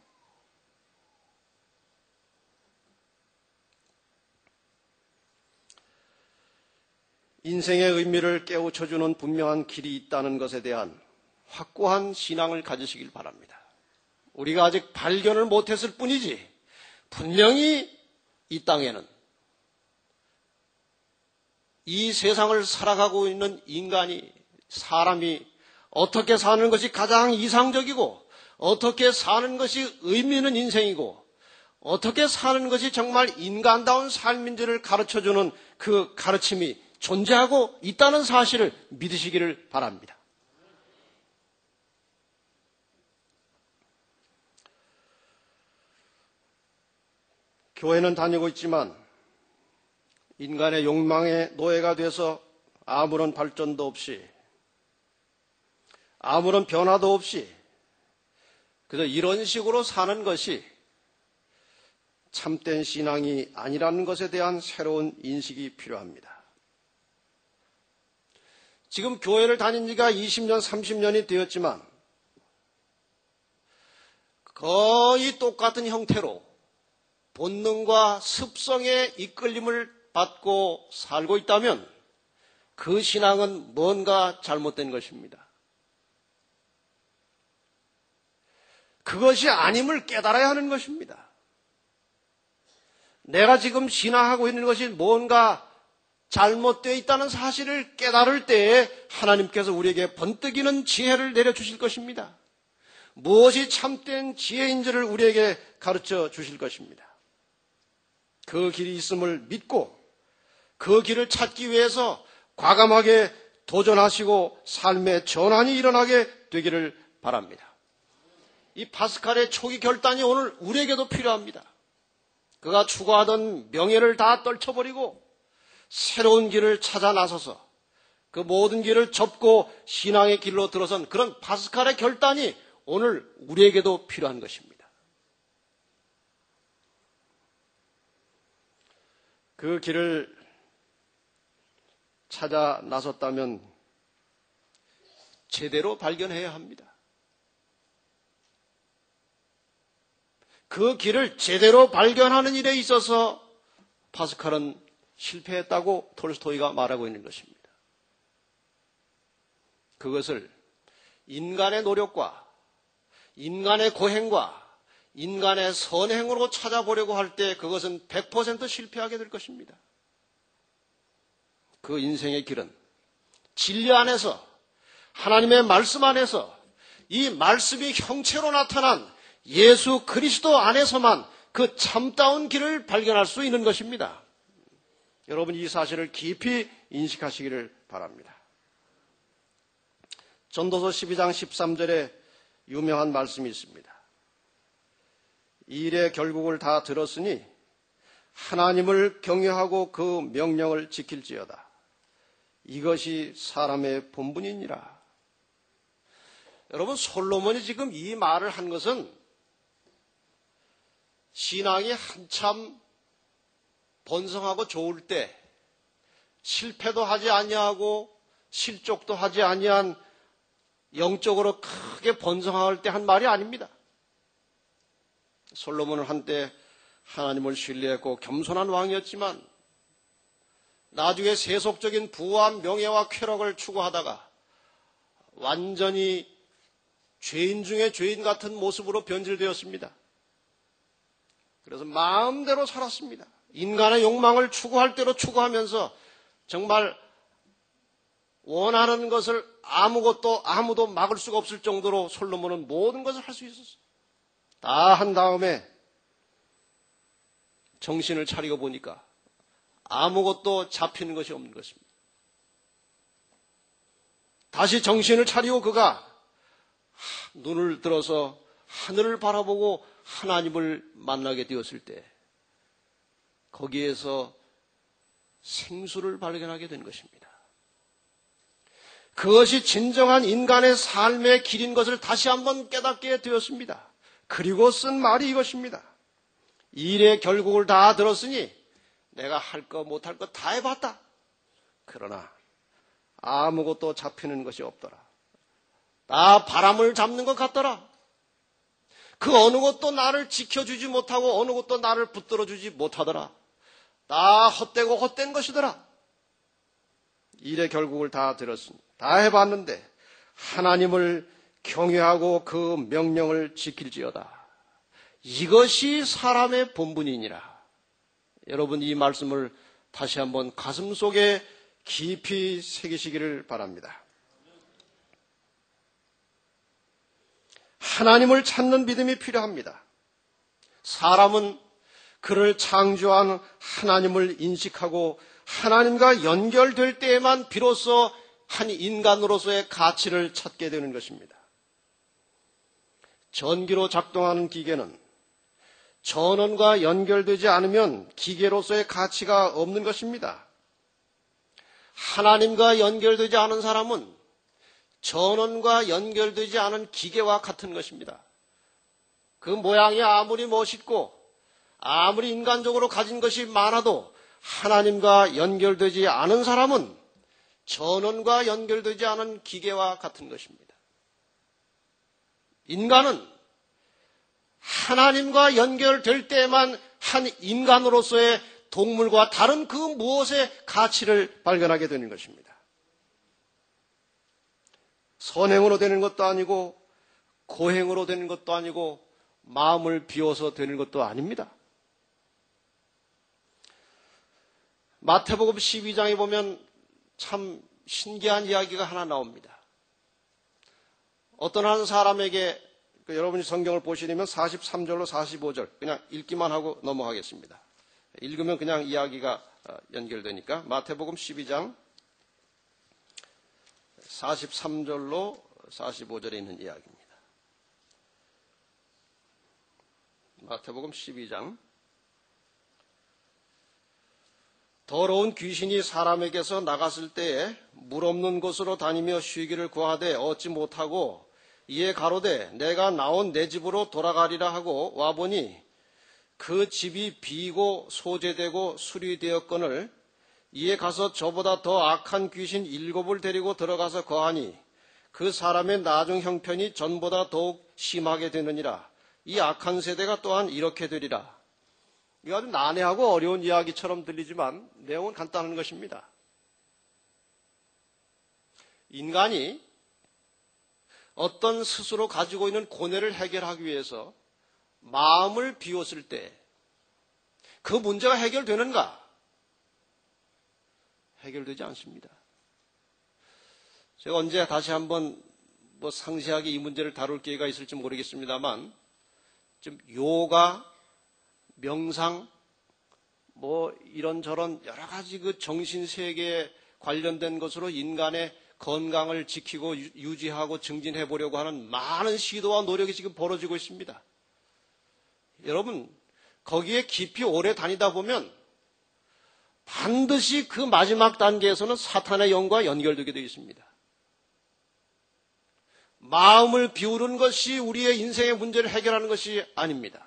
인생의 의미를 깨우쳐주는 분명한 길이 있다는 것에 대한 확고한 신앙을 가지시길 바랍니다. 우리가 아직 발견을 못했을 뿐이지 분명히 이 땅에는 이 세상을 살아가고 있는 인간이 사람이 어떻게 사는 것이 가장 이상적이고 어떻게 사는 것이 의미 있는 인생이고 어떻게 사는 것이 정말 인간다운 삶인지를 가르쳐주는 그 가르침이 존재하고 있다는 사실을 믿으시기를 바랍니다. 교회는 다니고 있지만 인간의 욕망의 노예가 돼서 아무런 발전도 없이 아무런 변화도 없이 그저 이런 식으로 사는 것이 참된 신앙이 아니라는 것에 대한 새로운 인식이 필요합니다. 지금 교회를 다닌 지가 20년, 30년이 되었지만 거의 똑같은 형태로 본능과 습성의 이끌림을 받고 살고 있다면 그 신앙은 뭔가 잘못된 것입니다. 그것이 아님을 깨달아야 하는 것입니다. 내가 지금 신앙하고 있는 것이 뭔가 잘못되어 있다는 사실을 깨달을 때에 하나님께서 우리에게 번뜩이는 지혜를 내려주실 것입니다. 무엇이 참된 지혜인지를 우리에게 가르쳐 주실 것입니다. 그 길이 있음을 믿고 그 길을 찾기 위해서 과감하게 도전하시고 삶의 전환이 일어나게 되기를 바랍니다. 이 파스칼의 초기 결단이 오늘 우리에게도 필요합니다. 그가 추구하던 명예를 다 떨쳐버리고 새로운 길을 찾아 나서서 그 모든 길을 접고 신앙의 길로 들어선 그런 파스칼의 결단이 오늘 우리에게도 필요한 것입니다. 그 길을 찾아 나섰다면 제대로 발견해야 합니다. 그 길을 제대로 발견하는 일에 있어서 파스칼은 실패했다고 톨스토이가 말하고 있는 것입니다. 그것을 인간의 노력과 인간의 고행과 인간의 선행으로 찾아보려고 할 때 그것은 100% 실패하게 될 것입니다. 그 인생의 길은 진리 안에서, 하나님의 말씀 안에서, 이 말씀이 형체로 나타난 예수 그리스도 안에서만 그 참다운 길을 발견할 수 있는 것입니다. 여러분, 이 사실을 깊이 인식하시기를 바랍니다. 전도서 12장 13절에 유명한 말씀이 있습니다. 이 일의 결국을 다 들었으니 하나님을 경외하고 그 명령을 지킬지어다. 이것이 사람의 본분이니라. 여러분, 솔로몬이 지금 이 말을 한 것은 신앙이 한참 번성하고 좋을 때 실패도 하지 아니하고 실족도 하지 아니한 영적으로 크게 번성할 때 한 말이 아닙니다. 솔로몬은 한때 하나님을 신뢰했고 겸손한 왕이었지만 나중에 세속적인 부와 명예와 쾌락을 추구하다가 완전히 죄인 중에 죄인 같은 모습으로 변질되었습니다. 그래서 마음대로 살았습니다. 인간의 욕망을 추구할 대로 추구하면서 정말 원하는 것을 아무도 막을 수가 없을 정도로 솔로몬은 모든 것을 할 수 있었어요. 다 한 다음에 정신을 차리고 보니까 아무것도 잡히는 것이 없는 것입니다. 다시 정신을 차리고 그가 눈을 들어서 하늘을 바라보고 하나님을 만나게 되었을 때 거기에서 생수를 발견하게 된 것입니다. 그것이 진정한 인간의 삶의 길인 것을 다시 한번 깨닫게 되었습니다. 그리고 쓴 말이 이것입니다. 이 일의 결국을 다 들었으니 내가 할 거 못할 거 다 해봤다. 그러나 아무것도 잡히는 것이 없더라. 나 바람을 잡는 것 같더라. 그 어느 것도 나를 지켜주지 못하고 어느 것도 나를 붙들어주지 못하더라. 다 헛되고 헛된 것이더라. 일의 결국을 다 들었으니 다 해봤는데 하나님을 경외하고 그 명령을 지킬지어다. 이것이 사람의 본분이니라. 여러분, 이 말씀을 다시 한번 가슴속에 깊이 새기시기를 바랍니다. 하나님을 찾는 믿음이 필요합니다. 사람은 그를 창조한 하나님을 인식하고 하나님과 연결될 때에만 비로소 한 인간으로서의 가치를 찾게 되는 것입니다. 전기로 작동하는 기계는 전원과 연결되지 않으면 기계로서의 가치가 없는 것입니다. 하나님과 연결되지 않은 사람은 전원과 연결되지 않은 기계와 같은 것입니다. 그 모양이 아무리 멋있고 아무리 인간적으로 가진 것이 많아도 하나님과 연결되지 않은 사람은 전원과 연결되지 않은 기계와 같은 것입니다. 인간은 하나님과 연결될 때에만 한 인간으로서의 동물과 다른 그 무엇의 가치를 발견하게 되는 것입니다. 선행으로 되는 것도 아니고 고행으로 되는 것도 아니고 마음을 비워서 되는 것도 아닙니다. 마태복음 12장에 보면 참 신기한 이야기가 하나 나옵니다. 어떤 한 사람에게 여러분이 성경을 보시려면 43절로 45절 그냥 읽기만 하고 넘어가겠습니다. 읽으면 그냥 이야기가 연결되니까 마태복음 12장 43절로 45절에 있는 이야기입니다. 마태복음 12장 더러운 귀신이 사람에게서 나갔을 때에 물 없는 곳으로 다니며 쉬기를 구하되 얻지 못하고 이에 가로되 내가 나온 내 집으로 돌아가리라 하고 와보니 그 집이 비고 소재되고 수리되었거늘 이에 가서 저보다 더 악한 귀신 7을 데리고 들어가서 거하니 그 사람의 나중 형편이 전보다 더욱 심하게 되느니라. 이 악한 세대가 또한 이렇게 되리라. 이거 아주 난해하고 어려운 이야기처럼 들리지만 내용은 간단한 것입니다. 인간이 어떤 스스로 가지고 있는 고뇌를 해결하기 위해서 마음을 비웠을 때 그 문제가 해결되는가? 해결되지 않습니다. 제가 언제 다시 한번 상세하게 이 문제를 다룰 기회가 있을지 모르겠습니다만, 좀 요가, 명상, 이런저런 여러 가지 그 정신세계에 관련된 것으로 인간의 건강을 지키고 유지하고 증진해 보려고 하는 많은 시도와 노력이 지금 벌어지고 있습니다. 여러분, 거기에 깊이 오래 다니다 보면 반드시 그 마지막 단계에서는 사탄의 영과 연결되게 되어 있습니다. 마음을 비우는 것이 우리의 인생의 문제를 해결하는 것이 아닙니다.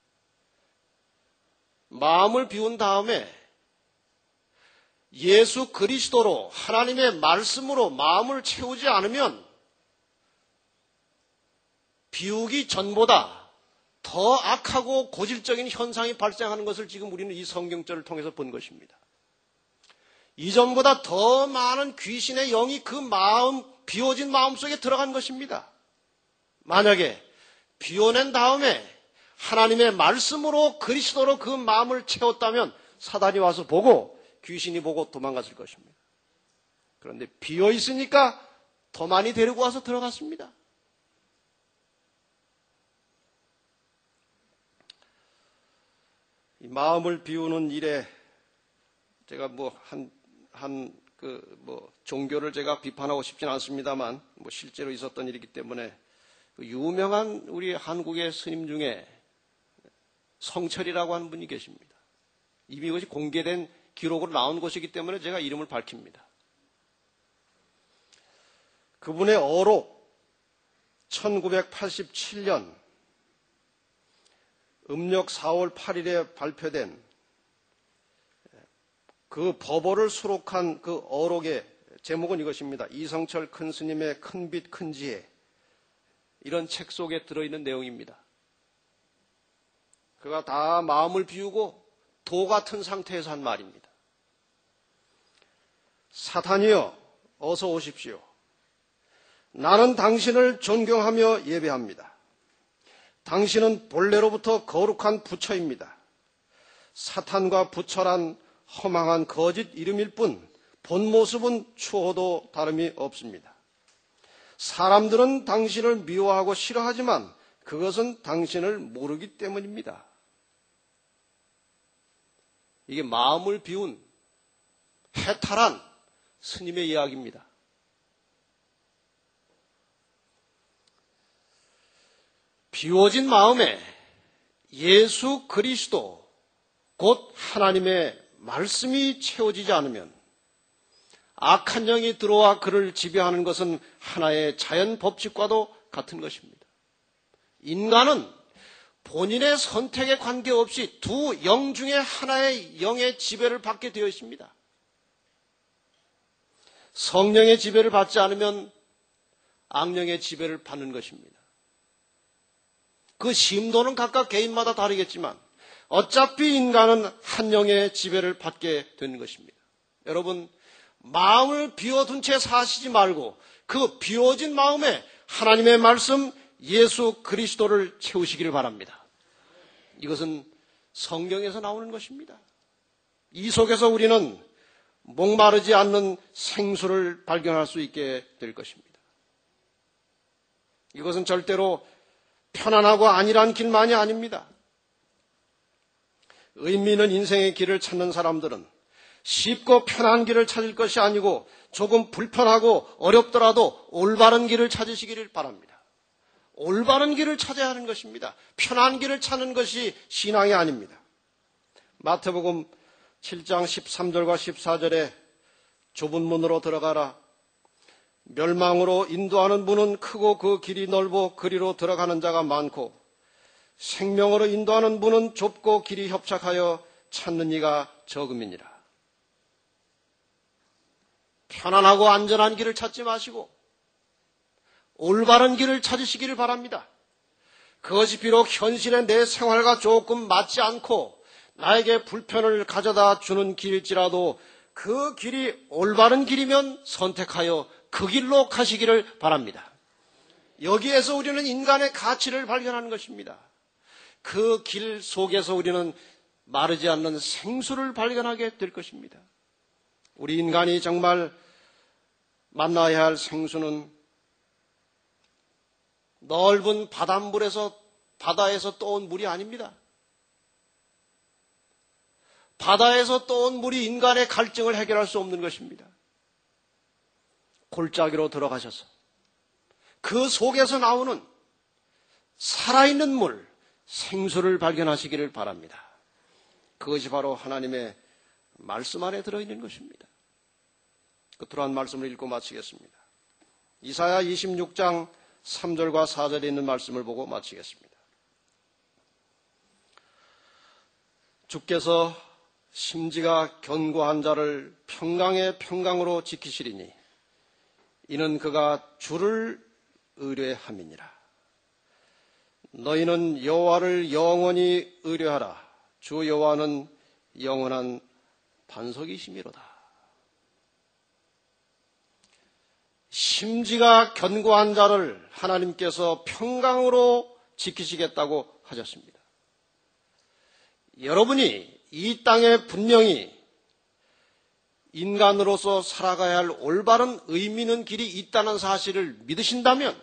마음을 비운 다음에 예수 그리스도로 하나님의 말씀으로 마음을 채우지 않으면 비우기 전보다 더 악하고 고질적인 현상이 발생하는 것을 지금 우리는 이 성경절을 통해서 본 것입니다. 이전보다 더 많은 귀신의 영이 그 비워진 마음 속에 들어간 것입니다. 만약에 비워낸 다음에 하나님의 말씀으로 그리스도로 그 마음을 채웠다면 사단이 와서 보고 귀신이 보고 도망갔을 것입니다. 그런데 비어 있으니까 더 많이 데리고 와서 들어갔습니다. 이 마음을 비우는 일에 제가 종교를 제가 비판하고 싶지는 않습니다만 실제로 있었던 일이기 때문에 유명한 우리 한국의 스님 중에 성철이라고 하는 분이 계십니다. 이미 이것이 공개된 기록으로 나온 것이기 때문에 제가 이름을 밝힙니다. 그분의 어록 1987년 음력 4월 8일에 발표된 그 법어를 수록한 그 어록의 제목은 이것입니다. 이성철 큰 스님의 큰 빛 큰 지혜. 이런 책 속에 들어있는 내용입니다. 그가 다 마음을 비우고 도 같은 상태에서 한 말입니다. 사탄이여 어서 오십시오. 나는 당신을 존경하며 예배합니다. 당신은 본래로부터 거룩한 부처입니다. 사탄과 부처란 허망한 거짓 이름일 뿐 본 모습은 추호도 다름이 없습니다. 사람들은 당신을 미워하고 싫어하지만 그것은 당신을 모르기 때문입니다. 이게 마음을 비운 해탈한 스님의 이야기입니다. 비워진 마음에 예수 그리스도 곧 하나님의 말씀이 채워지지 않으면 악한 영이 들어와 그를 지배하는 것은 하나의 자연 법칙과도 같은 것입니다. 인간은 본인의 선택에 관계없이 두 영 중에 하나의 영의 지배를 받게 되어 있습니다. 성령의 지배를 받지 않으면 악령의 지배를 받는 것입니다. 그 심도는 각각 개인마다 다르겠지만 어차피 인간은 한 영의 지배를 받게 되는 것입니다. 여러분, 마음을 비워둔 채 사시지 말고 그 비워진 마음에 하나님의 말씀 예수 그리스도를 채우시기를 바랍니다. 이것은 성경에서 나오는 것입니다. 이 속에서 우리는 목마르지 않는 생수를 발견할 수 있게 될 것입니다. 이것은 절대로 편안하고 안일한 길만이 아닙니다. 의미 있는 인생의 길을 찾는 사람들은 쉽고 편한 길을 찾을 것이 아니고 조금 불편하고 어렵더라도 올바른 길을 찾으시기를 바랍니다. 올바른 길을 찾아야 하는 것입니다. 편한 길을 찾는 것이 신앙이 아닙니다. 마태복음 7장 13절과 14절에 좁은 문으로 들어가라. 멸망으로 인도하는 문은 크고 그 길이 넓어 그리로 들어가는 자가 많고 생명으로 인도하는 문은 좁고 길이 협착하여 찾는 이가 적음이니라. 편안하고 안전한 길을 찾지 마시고 올바른 길을 찾으시기를 바랍니다. 그것이 비록 현실의 내 생활과 조금 맞지 않고 나에게 불편을 가져다 주는 길일지라도 그 길이 올바른 길이면 선택하여 그 길로 가시기를 바랍니다. 여기에서 우리는 인간의 가치를 발견하는 것입니다. 그 길 속에서 우리는 마르지 않는 생수를 발견하게 될 것입니다. 우리 인간이 정말 만나야 할 생수는 넓은 바다에서 떠온 물이 아닙니다. 바다에서 떠온 물이 인간의 갈증을 해결할 수 없는 것입니다. 골짜기로 들어가셔서 그 속에서 나오는 살아있는 물, 생수를 발견하시기를 바랍니다. 그것이 바로 하나님의 말씀 안에 들어있는 것입니다. 끝으로 한 말씀을 읽고 마치겠습니다. 이사야 26장 3절과 4절에 있는 말씀을 보고 마치겠습니다. 주께서 심지가 견고한 자를 평강의 평강으로 지키시리니 이는 그가 주를 의뢰함이니라. 너희는 여호와를 영원히 의뢰하라. 주 여호와는 영원한 반석이시미로다. 심지가 견고한 자를 하나님께서 평강으로 지키시겠다고 하셨습니다. 여러분이 이 땅에 분명히 인간으로서 살아가야 할 올바른 의미 있는 길이 있다는 사실을 믿으신다면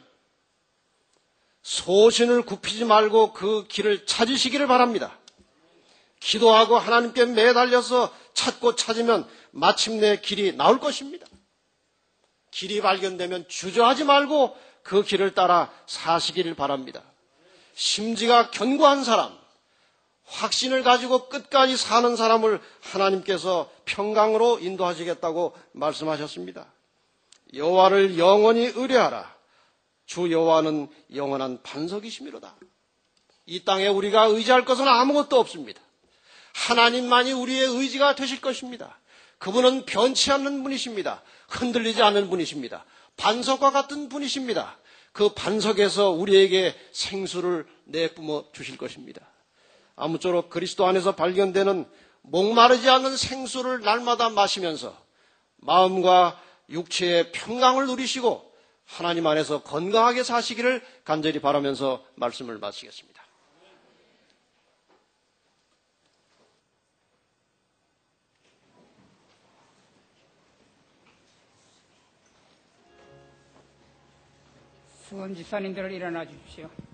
소신을 굽히지 말고 그 길을 찾으시기를 바랍니다. 기도하고 하나님께 매달려서 찾고 찾으면 마침내 길이 나올 것입니다. 길이 발견되면 주저하지 말고 그 길을 따라 사시기를 바랍니다. 심지가 견고한 사람, 확신을 가지고 끝까지 사는 사람을 하나님께서 평강으로 인도하시겠다고 말씀하셨습니다. 여호와를 영원히 의뢰하라. 주 여호와는 영원한 반석이시미로다. 이 땅에 우리가 의지할 것은 아무것도 없습니다. 하나님만이 우리의 의지가 되실 것입니다. 그분은 변치 않는 분이십니다. 흔들리지 않는 분이십니다. 반석과 같은 분이십니다. 그 반석에서 우리에게 생수를 내뿜어 주실 것입니다. 아무쪼록 그리스도 안에서 발견되는 목마르지 않는 생수를 날마다 마시면서 마음과 육체의 평강을 누리시고 하나님 안에서 건강하게 사시기를 간절히 바라면서 말씀을 마치겠습니다. 수원 지사님들 일어나 주십시오.